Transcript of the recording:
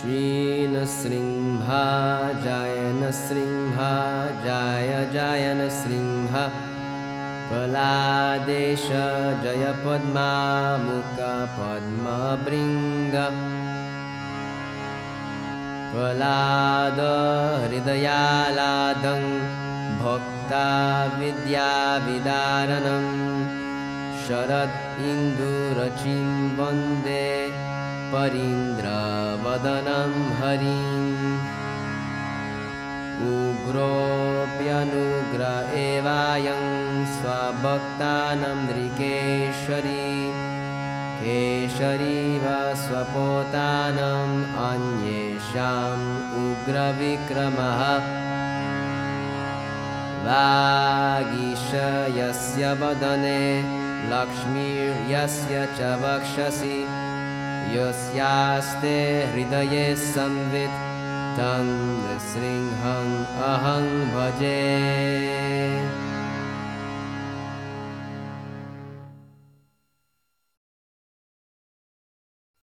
श्रीनृसिंहाय नृसिंहाय जय नृसिंह प्रह्लादेश जय पद्मामुख पद्मभृङ्ग प्रह्लाद हृदयालादं भक्ताविद्याविदारणं शरद इन्दुरचिं वन्दे परीन्द्रवदनं हरिम् उग्रोऽप्यनुग्र एवायं स्वभक्तानां नृकेशरी केशरी वा स्वपोतानाम् अन्येषाम् उग्रविक्रमः वागीशयस्य वदने लक्ष्मीर्यस्य च वक्षसि यस्यास्ते हृदये संवित् तं नृसिंहम् अहं भजे।